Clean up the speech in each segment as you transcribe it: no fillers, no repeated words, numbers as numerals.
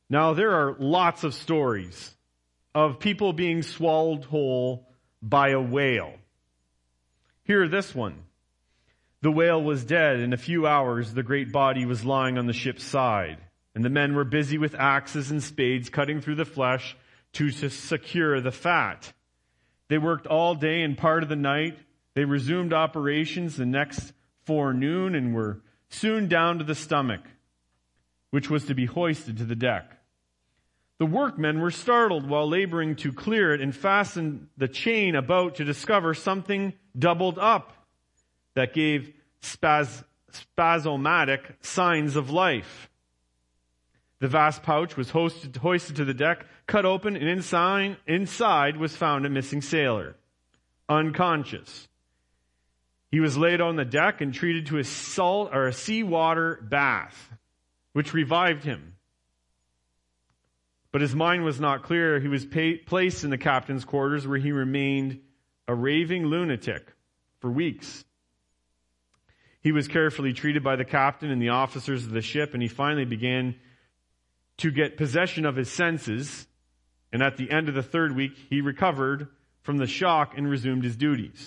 Now, there are lots of stories of people being swallowed whole by a whale. Hear this one. The whale was dead. In a few hours, the great body was lying on the ship's side, and the men were busy with axes and spades cutting through the flesh to secure the fat. They worked all day and part of the night. They resumed operations the next forenoon and were soon down to the stomach, which was to be hoisted to the deck. The workmen were startled while laboring to clear it and fasten the chain about to discover something doubled up that gave spasmodic signs of life. The vast pouch was hoisted to the deck, cut open, and inside was found a missing sailor, unconscious. He was laid on the deck and treated to a seawater bath, which revived him. But his mind was not clear. He was placed in the captain's quarters, where he remained a raving lunatic for weeks. He was carefully treated by the captain and the officers of the ship, and he finally began to get possession of his senses. And at the end of the third week, he recovered from the shock and resumed his duties.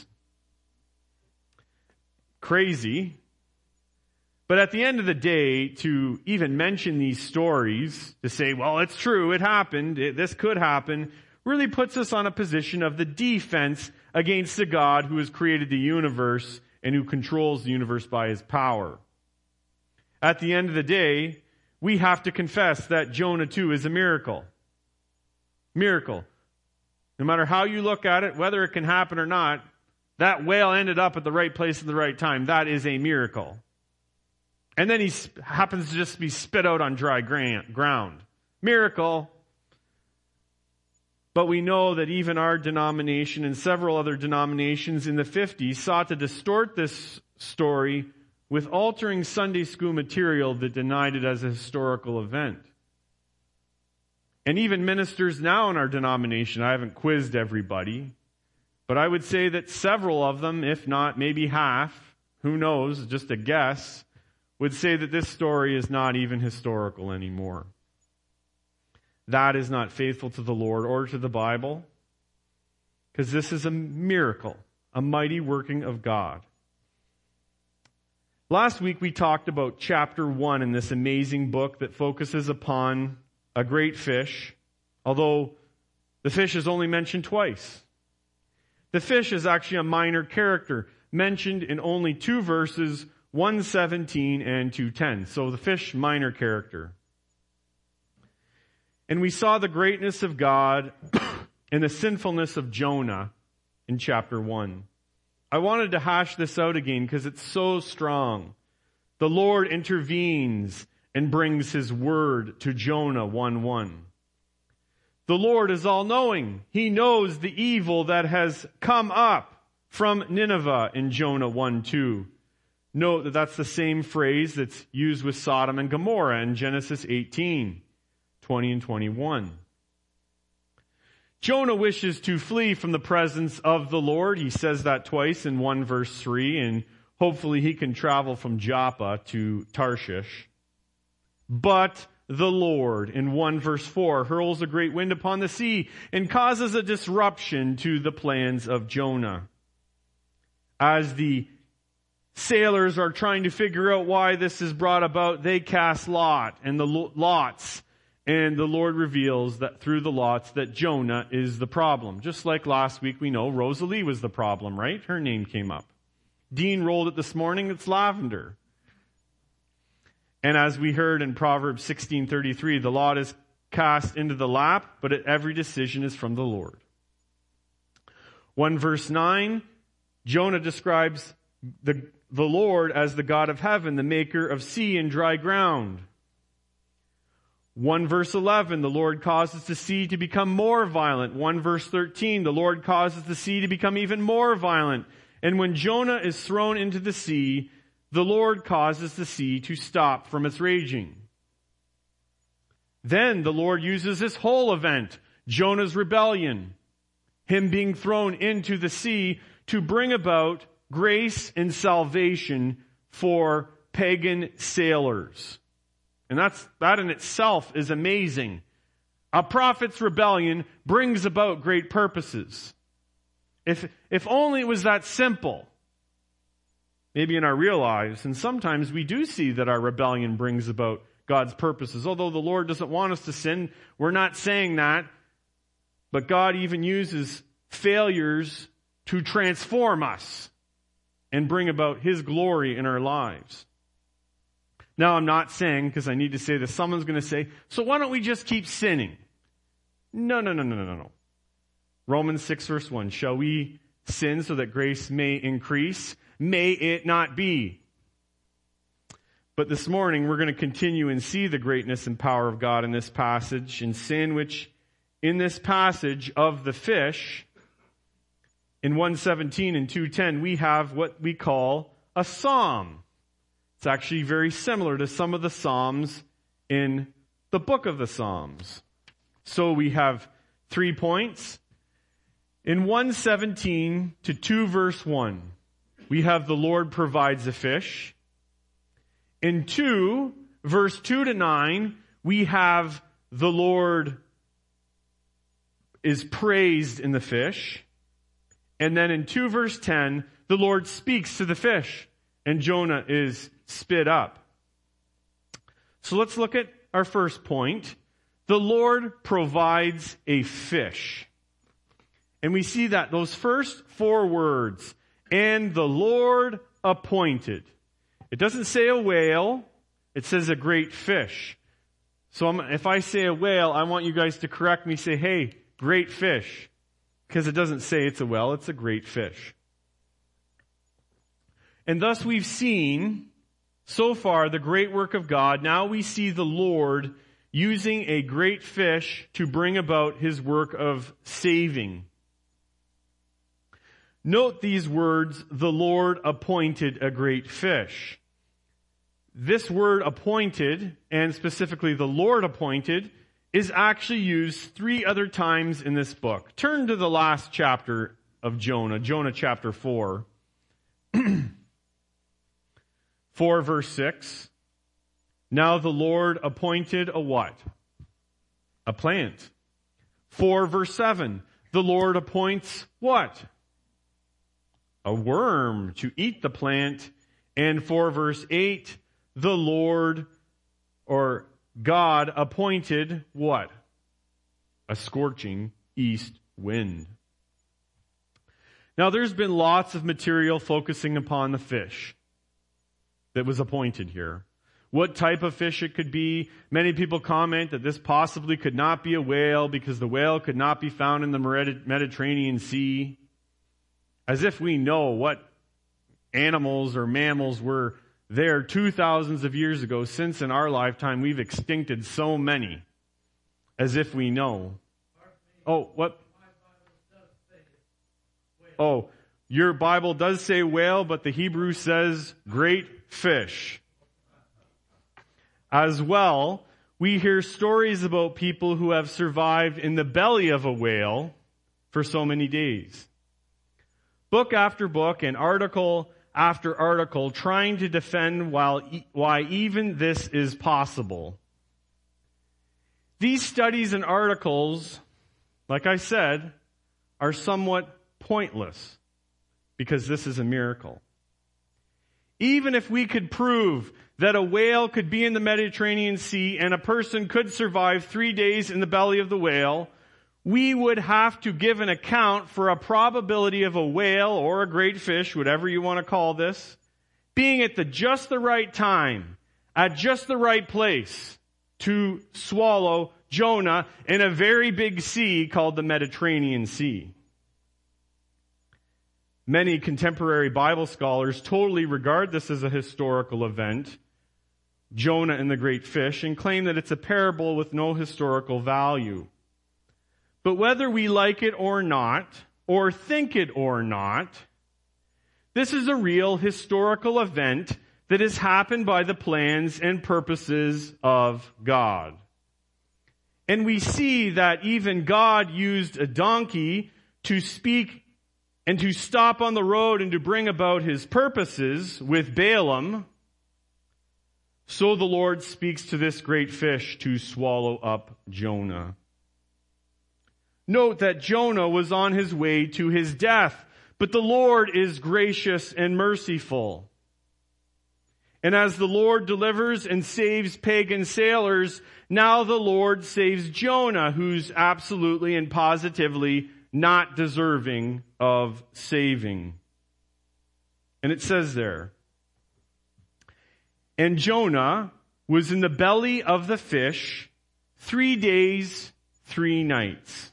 Crazy. But at the end of the day, to even mention these stories, to say, well, it's true, it happened, this could happen, really puts us on a position of the defense against the God who has created the universe and who controls the universe by his power. At the end of the day, we have to confess that Jonah 2 is a miracle. Miracle. No matter how you look at it, whether it can happen or not, that whale ended up at the right place at the right time. That is a miracle. And then he happens to just be spit out on dry ground. Miracle. But we know that even our denomination and several other denominations in the 50s sought to distort this story with altering Sunday school material that denied it as a historical event. And even ministers now in our denomination, I haven't quizzed everybody, but I would say that several of them, if not maybe half, who knows, just a guess, would say that this story is not even historical anymore. That is not faithful to the Lord or to the Bible, because this is a miracle, a mighty working of God. Last week we talked about chapter 1 in this amazing book that focuses upon a great fish, although the fish is only mentioned twice. The fish is actually a minor character, mentioned in only 2 verses, 1:17 and 2:10. So the fish, minor character. And we saw the greatness of God and the sinfulness of Jonah in chapter 1. I wanted to hash this out again because it's so strong. The Lord intervenes and brings his word to Jonah 1:1. The Lord is all-knowing. He knows the evil that has come up from Nineveh in Jonah 1:2. Note that that's the same phrase that's used with Sodom and Gomorrah in Genesis 18:20 and 21. Jonah wishes to flee from the presence of the Lord. He says that twice in 1 verse 3, and hopefully he can travel from Joppa to Tarshish. But the Lord, in 1 verse 4, hurls a great wind upon the sea and causes a disruption to the plans of Jonah. As the sailors are trying to figure out why this is brought about, they cast lots, and the Lord reveals that through the lots that Jonah is the problem. Just like last week we know Rosalie was the problem, right? Her name came up. Dean rolled it this morning, it's Lavender. And as we heard in Proverbs 16:33, the lot is cast into the lap, but every decision is from the Lord. 1 verse 9, Jonah describes the Lord as the God of heaven, the maker of sea and dry ground. 1 verse 11, the Lord causes the sea to become more violent. 1 verse 13, the Lord causes the sea to become even more violent. And when Jonah is thrown into the sea, the Lord causes the sea to stop from its raging. Then the Lord uses this whole event, Jonah's rebellion, him being thrown into the sea, to bring about grace and salvation for pagan sailors. And that in itself is amazing. A prophet's rebellion brings about great purposes. If only it was that simple. Maybe in our real lives, and sometimes we do see that our rebellion brings about God's purposes. Although the Lord doesn't want us to sin, we're not saying that. But God even uses failures to transform us and bring about His glory in our lives. Now, I'm not saying, because I need to say this, someone's going to say, so why don't we just keep sinning? No. Romans 6 verse 1, shall we sin so that grace may increase? May it not be. But this morning, we're going to continue and see the greatness and power of God in this passage, and sin, which in this passage of the fish, in 1:17 and 2:10, we have what we call a psalm. It's actually very similar to some of the psalms in the book of the Psalms. So we have 3 points. In 1:17 to 2 verse 1, we have the Lord provides a fish. In 2, verse 2 to 9, we have the Lord is praised in the fish. And then in 2 verse 10, the Lord speaks to the fish and Jonah is spit up. So let's look at our first point. The Lord provides a fish. And we see that those first 4 words, and the Lord appointed. It doesn't say a whale. It says a great fish. So if I say a whale, I want you guys to correct me, say, hey, great fish. Because it doesn't say it's a whale, it's a great fish. And thus we've seen, so far, the great work of God. Now we see the Lord using a great fish to bring about His work of saving. Note these words, the Lord appointed a great fish. This word appointed, and specifically the Lord appointed, is actually used 3 other times in this book. Turn to the last chapter of Jonah, Jonah chapter 4. 4 verse 6. Now the Lord appointed a what? A plant. 4 verse 7. The Lord appoints what? A worm to eat the plant. And 4 verse 8, the Lord or God appointed what? A scorching east wind. Now there's been lots of material focusing upon the fish that was appointed here. What type of fish it could be. Many people comment that this possibly could not be a whale because the whale could not be found in the Mediterranean Sea. As if we know what animals or mammals were there 2,000 of years ago, since in our lifetime we've extincted so many. As if we know. Oh, what? Oh, your Bible does say whale, but the Hebrew says great fish. As well, we hear stories about people who have survived in the belly of a whale for so many days. Book after book and article after article trying to defend why even this is possible. These studies and articles, like I said, are somewhat pointless because this is a miracle. Even if we could prove that a whale could be in the Mediterranean Sea and a person could survive 3 days in the belly of the whale, we would have to give an account for a probability of a whale or a great fish, whatever you want to call this, being at just the right time, at just the right place to swallow Jonah in a very big sea called the Mediterranean Sea. Many contemporary Bible scholars totally regard this as a historical event, Jonah and the great fish, and claim that it's a parable with no historical value. But whether we like it or not, or think it or not, this is a real historical event that has happened by the plans and purposes of God. And we see that even God used a donkey to speak and to stop on the road and to bring about His purposes with Balaam. So the Lord speaks to this great fish to swallow up Jonah. Note that Jonah was on his way to his death, but the Lord is gracious and merciful. And as the Lord delivers and saves pagan sailors, now the Lord saves Jonah, who's absolutely and positively not deserving of saving. And it says there, and Jonah was in the belly of the fish 3 days, 3 nights.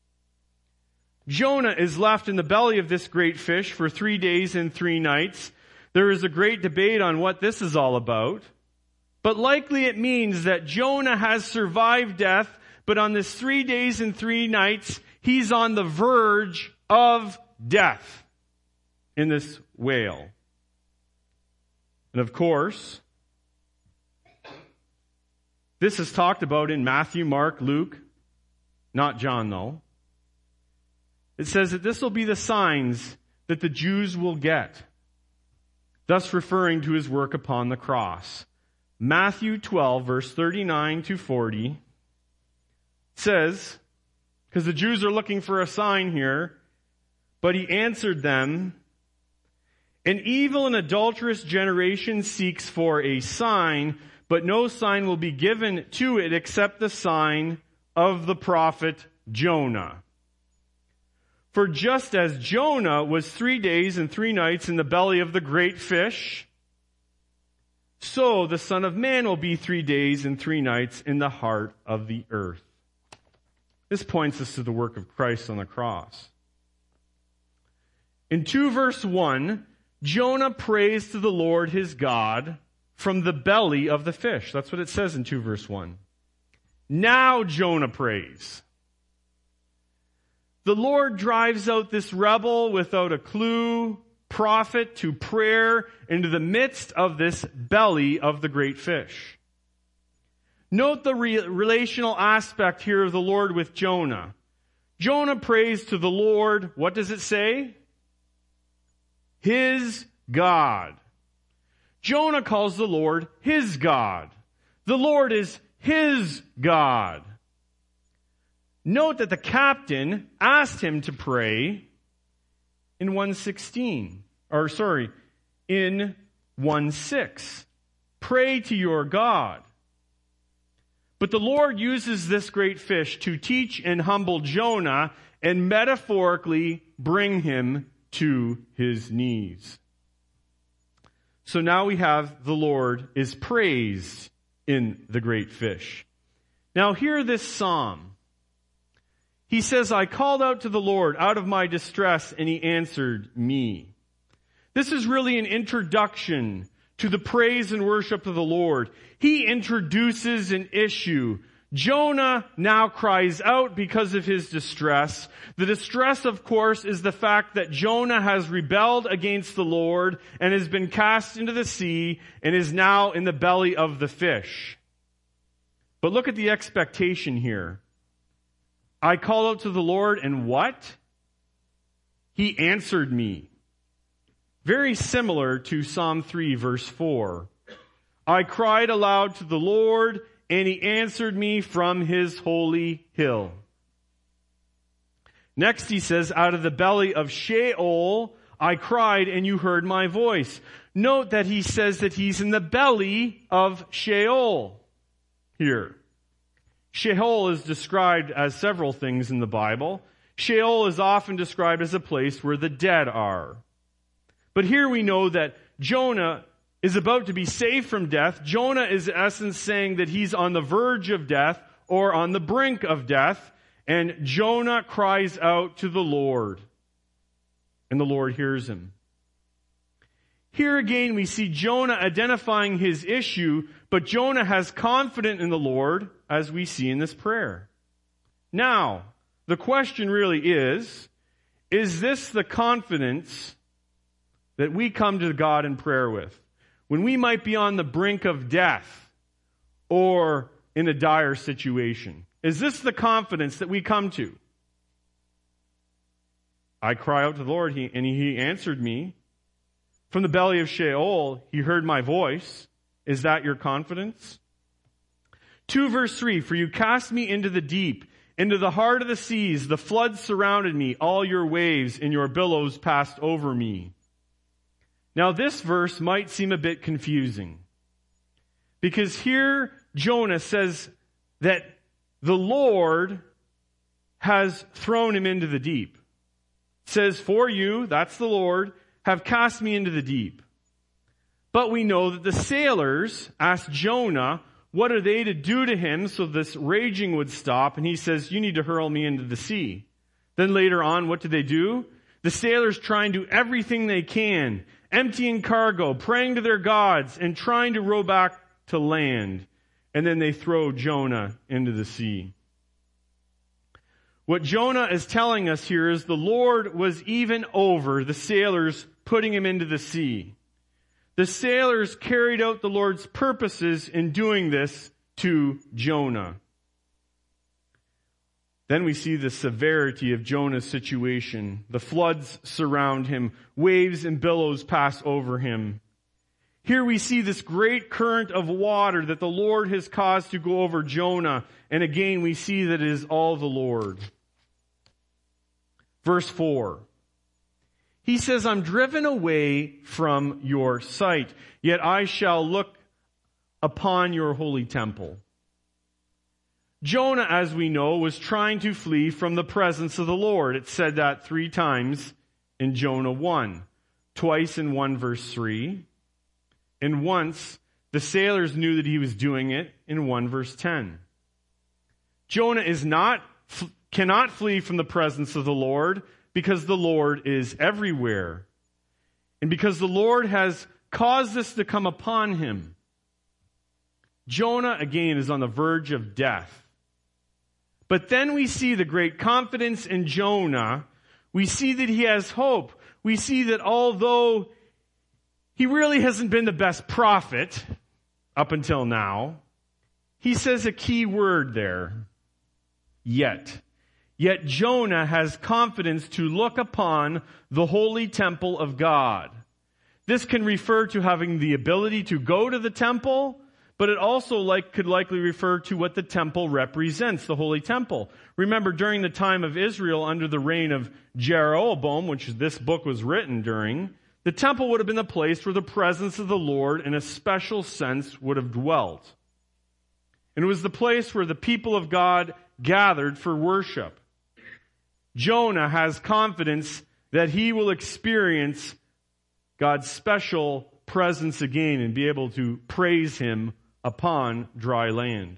Jonah is left in the belly of this great fish for 3 days and 3 nights. There is a great debate on what this is all about. But likely it means that Jonah has survived death, but on this 3 days and 3 nights, he's on the verge of death in this whale. And of course, this is talked about in Matthew, Mark, Luke, not John though. It says that this will be the signs that the Jews will get, thus referring to his work upon the cross. Matthew 12, verse 39 to 40 says, because the Jews are looking for a sign here, but he answered them, an evil and adulterous generation seeks for a sign, but no sign will be given to it except the sign of the prophet Jonah. For just as Jonah was 3 days and 3 nights in the belly of the great fish, so the Son of Man will be 3 days and 3 nights in the heart of the earth. This points us to the work of Christ on the cross. In 2 verse 1, Jonah prays to the Lord his God from the belly of the fish. That's what it says in 2 verse 1. Now Jonah prays. The Lord drives out this rebel without a clue, prophet to prayer into the midst of this belly of the great fish. Note the relational aspect here of the Lord with Jonah. Jonah prays to the Lord, what does it say? His God. Jonah calls the Lord his God. The Lord is his God. Note that the captain asked him to pray in 1:16, in 1:6. Pray to your God. But the Lord uses this great fish to teach and humble Jonah and metaphorically bring him to his knees. So now we have the Lord is praised in the great fish. Now hear this psalm. He says, I called out to the Lord out of my distress, and he answered me. This is really an introduction to the praise and worship of the Lord. He introduces an issue. Jonah now cries out because of his distress. The distress, of course, is the fact that Jonah has rebelled against the Lord and has been cast into the sea and is now in the belly of the fish. But look at the expectation here. I called out to the Lord, and what? He answered me. Very similar to Psalm 3, verse 4. I cried aloud to the Lord, and he answered me from his holy hill. Next he says, out of the belly of Sheol, I cried, and you heard my voice. Note that he says that he's in the belly of Sheol here. Sheol is described as several things in the Bible. Sheol is often described as a place where the dead are. But here we know that Jonah is about to be saved from death. Jonah is in essence saying that he's on the verge of death or on the brink of death. And Jonah cries out to the Lord. And the Lord hears him. Here again we see Jonah identifying his issue, but Jonah has confidence in the Lord, as we see in this prayer. Now, the question really is this the confidence that we come to God in prayer with? When we might be on the brink of death or in a dire situation. Is this the confidence that we come to? I cry out to the Lord, and he answered me. From the belly of Sheol, he heard my voice. Is that your confidence? 2 verse 3, for you cast me into the deep, into the heart of the seas. The floods surrounded me. All your waves and your billows passed over me. Now this verse might seem a bit confusing, because here Jonah says that the Lord has thrown him into the deep. It says, for you, that's the Lord, have cast me into the deep. But we know that the sailors asked Jonah, what are they to do to him so this raging would stop? And he says, you need to hurl me into the sea. Then later on, what do? The sailors try and do everything they can, emptying cargo, praying to their gods, and trying to row back to land. And then they throw Jonah into the sea. What Jonah is telling us here is the Lord was even over the sailors putting him into the sea. The sailors carried out the Lord's purposes in doing this to Jonah. Then we see the severity of Jonah's situation. The floods surround him. Waves and billows pass over him. Here we see this great current of water that the Lord has caused to go over Jonah. And again, we see that it is all the Lord. Verse 4. He says, I'm driven away from your sight, yet I shall look upon your holy temple. Jonah, as we know, was trying to flee from the presence of the Lord. It said that 3 times in Jonah 1, twice in 1 verse 3, and once the sailors knew that he was doing it in 1 verse 10. Jonah cannot flee from the presence of the Lord because the Lord is everywhere. And because the Lord has caused this to come upon him. Jonah, again, is on the verge of death. But then we see the great confidence in Jonah. We see that he has hope. We see that although he really hasn't been the best prophet up until now, he says a key word there. Yet Jonah has confidence to look upon the holy temple of God. This can refer to having the ability to go to the temple, but it also could likely refer to what the temple represents, the holy temple. Remember, during the time of Israel, under the reign of Jeroboam, which this book was written during, the temple would have been the place where the presence of the Lord in a special sense would have dwelt. And it was the place where the people of God gathered for worship. Jonah has confidence that he will experience God's special presence again and be able to praise him upon dry land.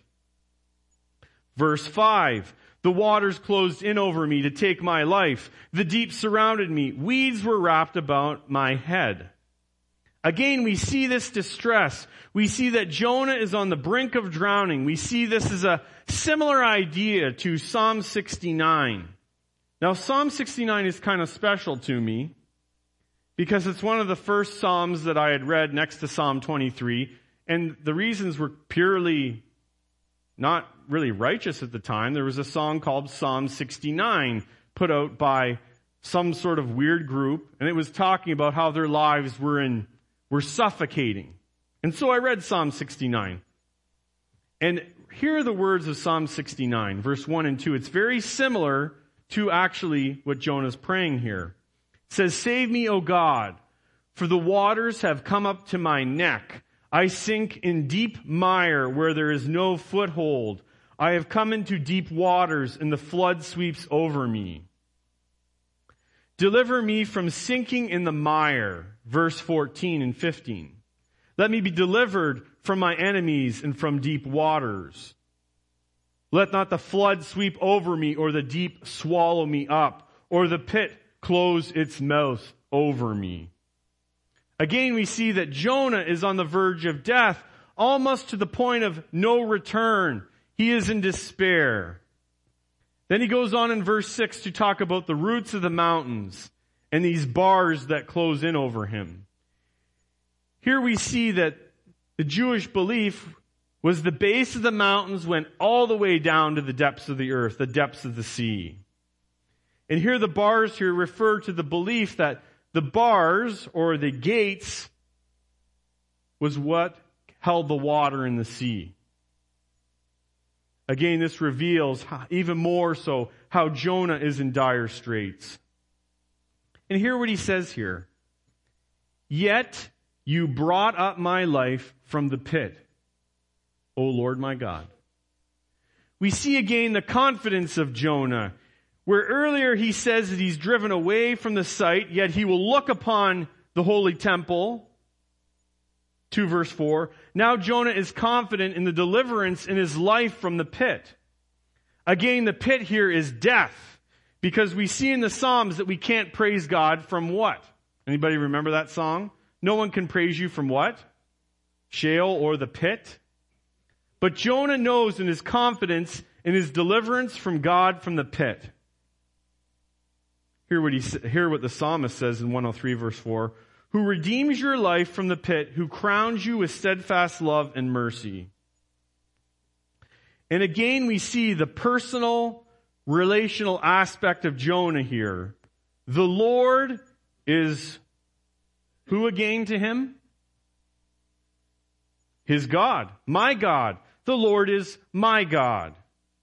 Verse 5, the waters closed in over me to take my life. The deep surrounded me. Weeds were wrapped about my head. Again, we see this distress. We see that Jonah is on the brink of drowning. We see this as a similar idea to Psalm 69. Now, Psalm 69 is kind of special to me because it's one of the first Psalms that I had read next to Psalm 23. And the reasons were purely not really righteous at the time. There was a song called Psalm 69 put out by some sort of weird group. And it was talking about how their lives were suffocating. And so I read Psalm 69. And here are the words of Psalm 69, verse 1 and 2. It's very similar to actually what Jonah's praying here. It says, save me, O God, for the waters have come up to my neck. I sink in deep mire where there is no foothold. I have come into deep waters and the flood sweeps over me. Deliver me from sinking in the mire, verse 14 and 15. Let me be delivered from my enemies and from deep waters. Let not the flood sweep over me or the deep swallow me up or the pit close its mouth over me. Again, we see that Jonah is on the verge of death, almost to the point of no return. He is in despair. Then he goes on in verse 6 to talk about the roots of the mountains and these bars that close in over him. Here we see that the Jewish belief was the base of the mountains went all the way down to the depths of the earth, the depths of the sea. And here the bars here refer to the belief that the bars or the gates was what held the water in the sea. Again, this reveals even more so how Jonah is in dire straits. And hear what he says here. Yet you brought up my life from the pit, O Lord my God. We see again the confidence of Jonah, where earlier he says that he's driven away from the sight, yet he will look upon the holy temple. 2 verse 4. Now Jonah is confident in the deliverance in his life from the pit. Again, the pit here is death, because we see in the Psalms that we can't praise God from what? Anybody remember that song? No one can praise you from what? Sheol or the pit. But Jonah knows in his confidence in his deliverance from God from the pit. Hear what the psalmist says in 103 verse 4. Who redeems your life from the pit, who crowns you with steadfast love and mercy. And again we see the personal, relational aspect of Jonah here. The Lord is who again to him? His God. My God. The Lord is my God.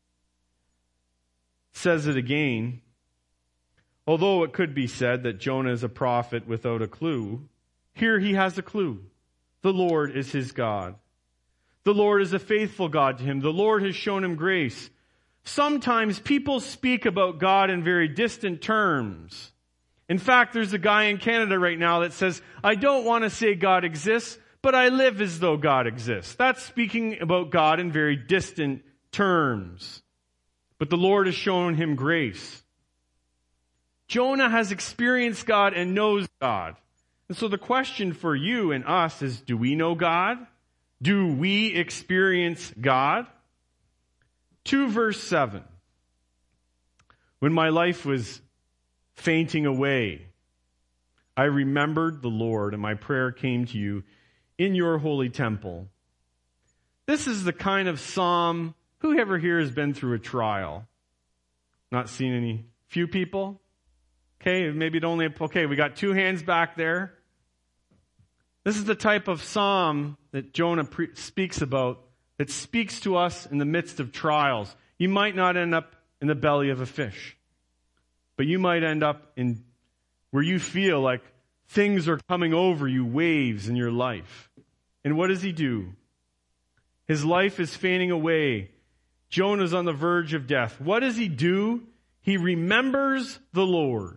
Says it again. Although it could be said that Jonah is a prophet without a clue, here he has a clue. The Lord is his God. The Lord is a faithful God to him. The Lord has shown him grace. Sometimes people speak about God in very distant terms. In fact, there's a guy in Canada right now that says, I don't want to say God exists, but I live as though God exists. That's speaking about God in very distant terms. But the Lord has shown him grace. Jonah has experienced God and knows God. And so the question for you and us is, do we know God? Do we experience God? 2 verse 7. When my life was fainting away, I remembered the Lord, and my prayer came to you in your holy temple. This is the kind of psalm, whoever here has been through a trial? Not seen any? Few people? Okay, maybe it only, okay, we got 2 hands back there. This is the type of psalm that Jonah speaks about, that speaks to us in the midst of trials. You might not end up in the belly of a fish, but you might end up in where you feel like things are coming over you, waves in your life. And what does he do? His life is fading away. Jonah's on the verge of death. What does he do? He remembers the Lord.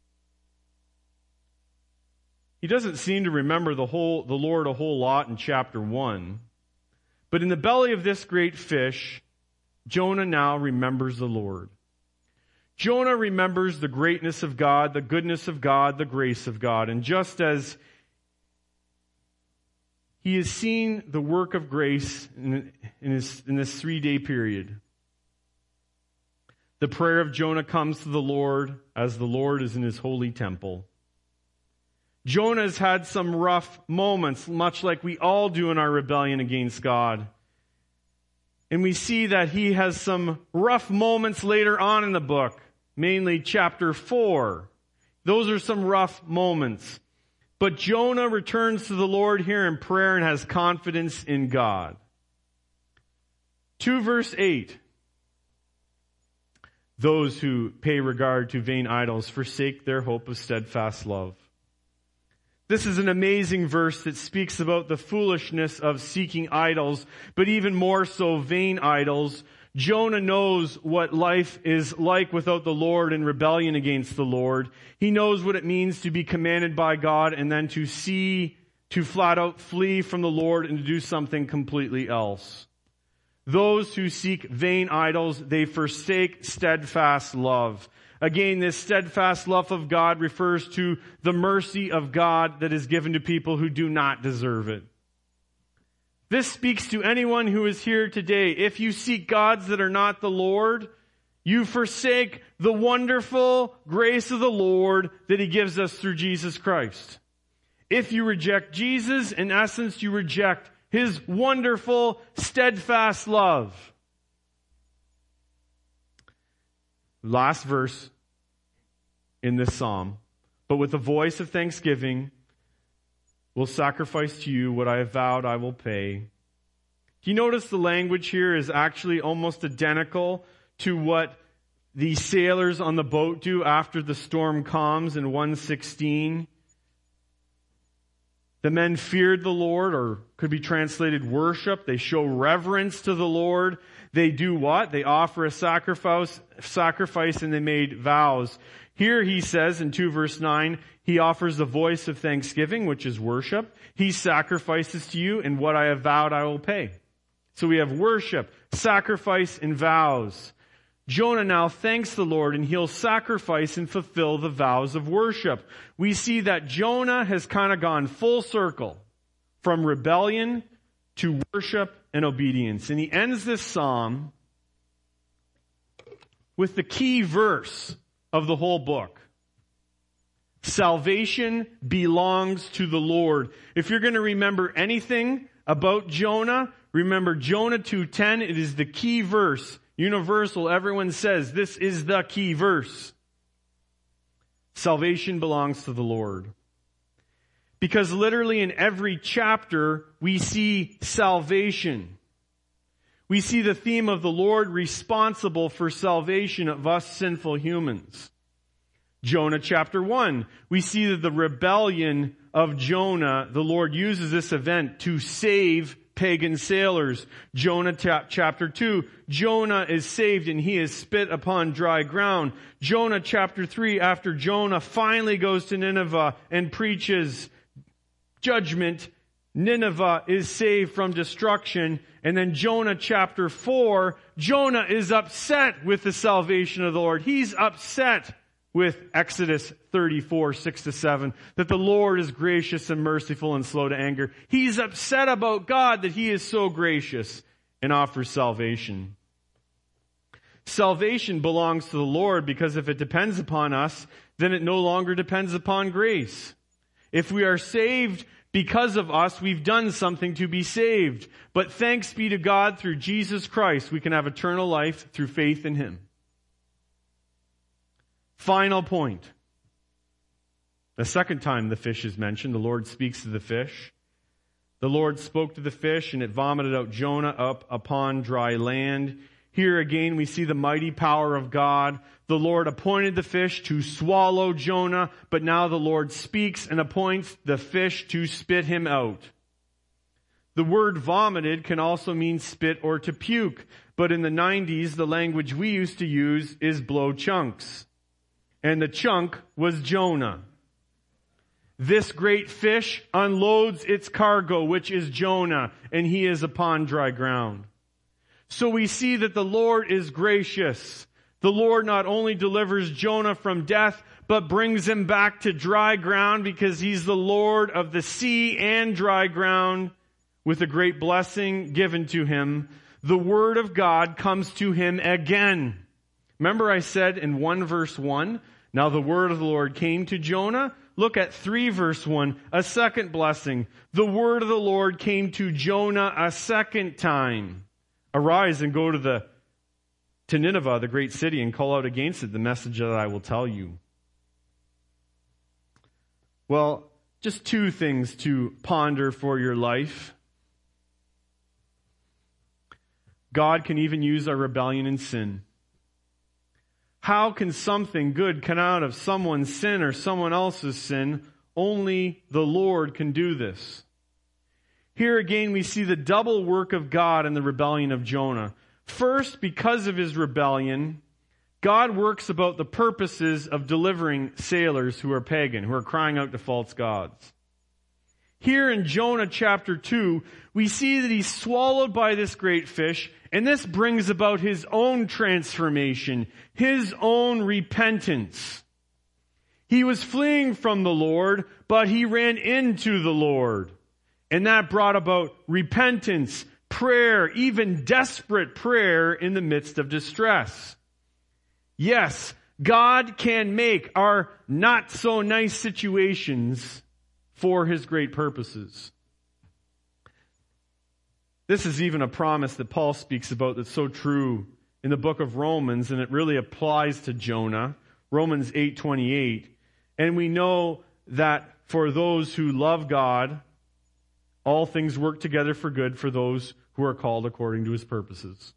He doesn't seem to remember the Lord a whole lot in chapter 1. But in the belly of this great fish, Jonah now remembers the Lord. Jonah remembers the greatness of God, the goodness of God, the grace of God. And just as he has seen the work of grace in this 3-day period, the prayer of Jonah comes to the Lord as the Lord is in his holy temple. Jonah's had some rough moments, much like we all do in our rebellion against God. And we see that he has some rough moments later on in the book, mainly chapter 4. Those are some rough moments. But Jonah returns to the Lord here in prayer and has confidence in God. 2 verse 8. Those who pay regard to vain idols forsake their hope of steadfast love. This is an amazing verse that speaks about the foolishness of seeking idols, but even more so vain idols. Jonah knows what life is like without the Lord in rebellion against the Lord. He knows what it means to be commanded by God and then to flat out flee from the Lord and to do something completely else. Those who seek vain idols, they forsake steadfast love. Again, this steadfast love of God refers to the mercy of God that is given to people who do not deserve it. This speaks to anyone who is here today. If you seek gods that are not the Lord, you forsake the wonderful grace of the Lord that He gives us through Jesus Christ. If you reject Jesus, in essence, you reject His wonderful, steadfast love. Last verse in this psalm. But with a voice of thanksgiving, will sacrifice to you what I have vowed I will pay. Do you notice the language here is actually almost identical to what the sailors on the boat do after the storm calms in 1:16? The men feared the Lord, or could be translated worship. They show reverence to the Lord. They do what? They offer a sacrifice, and they made vows. Here he says in 2 verse 9, he offers the voice of thanksgiving, which is worship. He sacrifices to you, and what I have vowed I will pay. So we have worship, sacrifice, and vows. Jonah now thanks the Lord, and he'll sacrifice and fulfill the vows of worship. We see that Jonah has kind of gone full circle from rebellion to worship and obedience. And he ends this psalm with the key verse of the whole book. Salvation belongs to the Lord. If you're going to remember anything about Jonah, remember Jonah 2:10. It is the key verse. Universal, everyone says this is the key verse. Salvation belongs to the Lord. Because literally in every chapter, we see salvation. We see the theme of the Lord responsible for salvation of us sinful humans. Jonah chapter 1, we see that the rebellion of Jonah, the Lord uses this event to save pagan sailors. Jonah chapter 2, Jonah is saved and he is spit upon dry ground. Jonah chapter 3, after Jonah finally goes to Nineveh and preaches judgment, Nineveh is saved from destruction. And then Jonah chapter 4, Jonah is upset with the salvation of the Lord. He's upset with Exodus 34, 6-7, that the Lord is gracious and merciful and slow to anger. He's upset about God that He is so gracious and offers salvation. Salvation belongs to the Lord because if it depends upon us, then it no longer depends upon grace. If we are saved because of us, we've done something to be saved. But thanks be to God, through Jesus Christ, we can have eternal life through faith in Him. Final point. The second time the fish is mentioned, the Lord speaks to the fish. The Lord spoke to the fish, and it vomited out Jonah up upon dry land. Here again we see the mighty power of God. The Lord appointed the fish to swallow Jonah, but now the Lord speaks and appoints the fish to spit him out. The word vomited can also mean spit or to puke, but in the 90s the language we used to use is blow chunks. And the chunk was Jonah. This great fish unloads its cargo, which is Jonah, and he is upon dry ground. So we see that the Lord is gracious. The Lord not only delivers Jonah from death, but brings him back to dry ground because He's the Lord of the sea and dry ground with a great blessing given to him. The Word of God comes to him again. Remember I said in 1 verse 1, now the word of the Lord came to Jonah. Look at 3 verse 1, a second blessing. The word of the Lord came to Jonah a second time. Arise and go to Nineveh, the great city, and call out against it the message that I will tell you. Well, just 2 things to ponder for your life. God can even use our rebellion and sin. How can something good come out of someone's sin or someone else's sin? Only the Lord can do this. Here again we see the double work of God in the rebellion of Jonah. First, because of his rebellion, God works about the purposes of delivering sailors who are pagan, who are crying out to false gods. Here in Jonah chapter 2, we see that he's swallowed by this great fish, and this brings about his own transformation, his own repentance. He was fleeing from the Lord, but he ran into the Lord. And that brought about repentance, prayer, even desperate prayer in the midst of distress. Yes, God can make our not so nice situations for His great purposes. This is even a promise that Paul speaks about that's so true in the book of Romans, and it really applies to Jonah. Romans 8:28. And we know that for those who love God, all things work together for good for those who are called according to his purposes.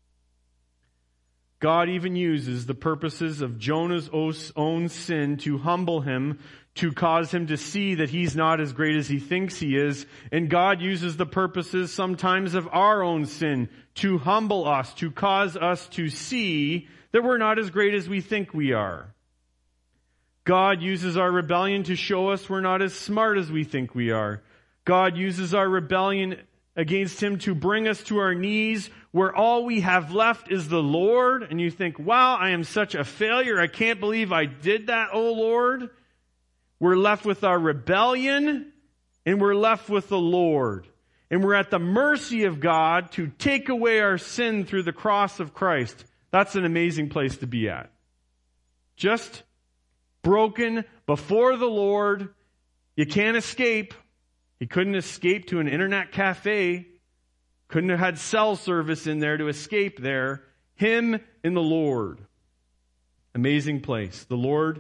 God even uses the purposes of Jonah's own sin to humble him, to cause him to see that he's not as great as he thinks he is. And God uses the purposes sometimes of our own sin to humble us, to cause us to see that we're not as great as we think we are. God uses our rebellion to show us we're not as smart as we think we are. God uses our rebellion against him to bring us to our knees where all we have left is the Lord. And you think, wow, I am such a failure. I can't believe I did that, oh Lord. We're left with our rebellion and we're left with the Lord. And we're at the mercy of God to take away our sin through the cross of Christ. That's an amazing place to be at. Just broken before the Lord. You can't escape. He couldn't escape to an internet cafe. Couldn't have had cell service in there to escape there. Him and the Lord. Amazing place. The Lord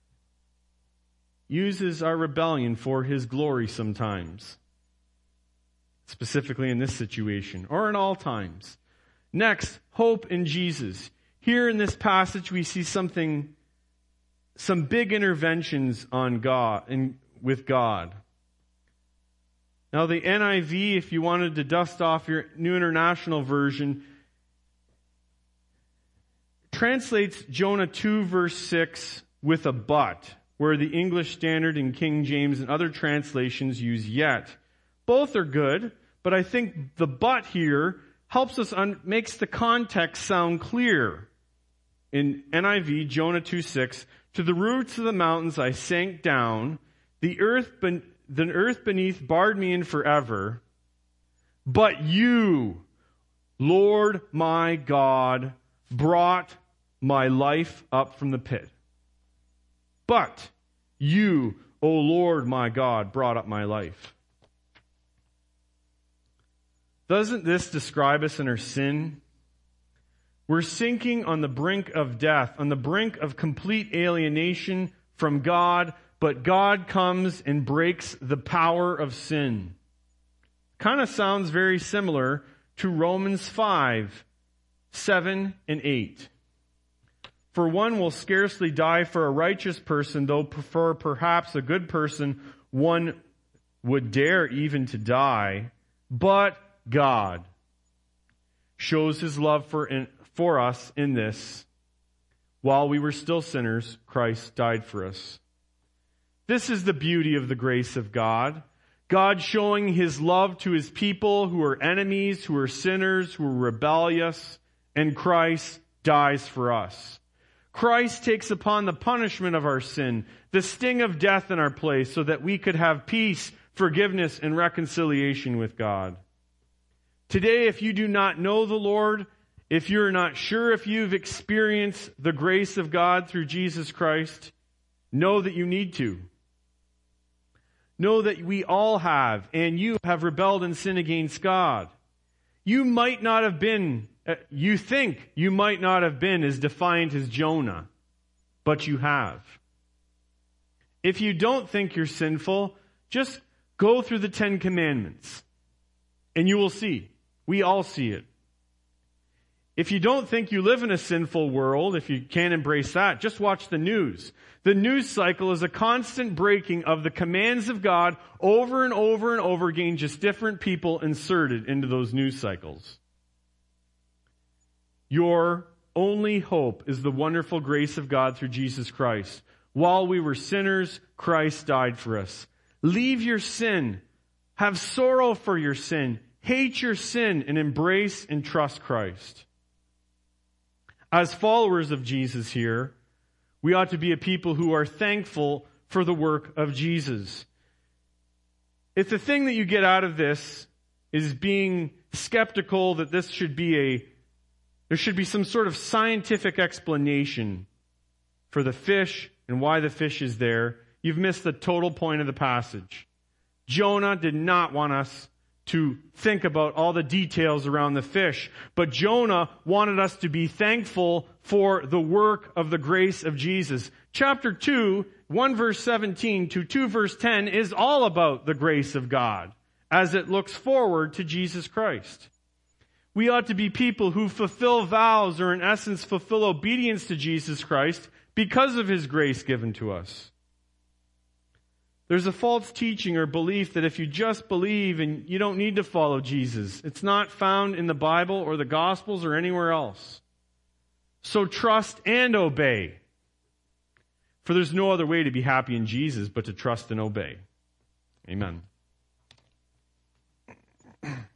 uses our rebellion for his glory sometimes. Specifically in this situation, or in all times. Next, hope in Jesus. Here in this passage we see some big interventions on God and with God. Now the NIV, if you wanted to dust off your New International Version, translates Jonah 2 verse 6 with a but, where the English Standard and King James and other translations use yet. Both are good, but I think the but here helps us makes the context sound clear. In NIV, Jonah 2:6, to the roots of the mountains I sank down, the earth beneath barred me in forever. But you, Lord my God, brought my life up from the pit. But you, O Lord my God, brought up my life. Doesn't this describe us in our sin? We're sinking on the brink of death, on the brink of complete alienation from God, but God comes and breaks the power of sin. Kind of sounds very similar to Romans 5, 7 and 8. For one will scarcely die for a righteous person, though for perhaps a good person one would dare even to die. But God shows his love for us in this. While we were still sinners, Christ died for us. This is the beauty of the grace of God. God showing his love to his people who are enemies, who are sinners, who are rebellious, and Christ dies for us. Christ takes upon the punishment of our sin, the sting of death in our place, so that we could have peace, forgiveness, and reconciliation with God. Today, if you do not know the Lord, if you're not sure if you've experienced the grace of God through Jesus Christ, know that you need to. Know that we all have, and you have rebelled and sinned against God. You might not have been, you think you might not have been as defiant as Jonah, but you have. If you don't think you're sinful, just go through the 10 Commandments, and you will see. We all see it. If you don't think you live in a sinful world, if you can't embrace that, just watch the news. The news cycle is a constant breaking of the commands of God over and over and over again, just different people inserted into those news cycles. Your only hope is the wonderful grace of God through Jesus Christ. While we were sinners, Christ died for us. Leave your sin. Have sorrow for your sin. Hate your sin and embrace and trust Christ. As followers of Jesus here, we ought to be a people who are thankful for the work of Jesus. If the thing that you get out of this is being skeptical that there should be some sort of scientific explanation for the fish and why the fish is there, you've missed the total point of the passage. Jonah did not want us to think about all the details around the fish. But Jonah wanted us to be thankful for the work of the grace of Jesus. Chapter 2, 1 verse 17 to 2 verse 10 is all about the grace of God as it looks forward to Jesus Christ. We ought to be people who fulfill vows, or in essence fulfill obedience to Jesus Christ because of His grace given to us. There's a false teaching or belief that if you just believe and you don't need to follow Jesus, it's not found in the Bible or the Gospels or anywhere else. So trust and obey. For there's no other way to be happy in Jesus but to trust and obey. Amen.